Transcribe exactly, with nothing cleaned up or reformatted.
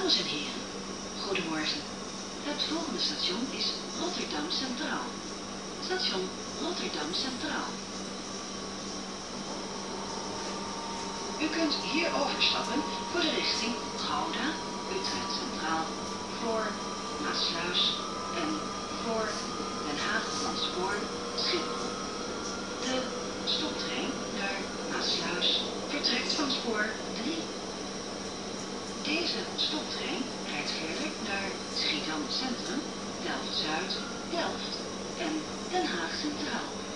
Dames en heren, goedemorgen. Het volgende station is Rotterdam Centraal. Station Rotterdam Centraal. U kunt hier overstappen voor de richting Gouda, Utrecht Centraal, voor Maasluis en voor Den Haag van Spoor, Schiphol. De stoptrein naar Maasluis vertrekt van spoor drie. Deze stoptrein rijdt verder naar Schiedam Centrum, Delft-Zuid, Delft en Den Haag Centraal.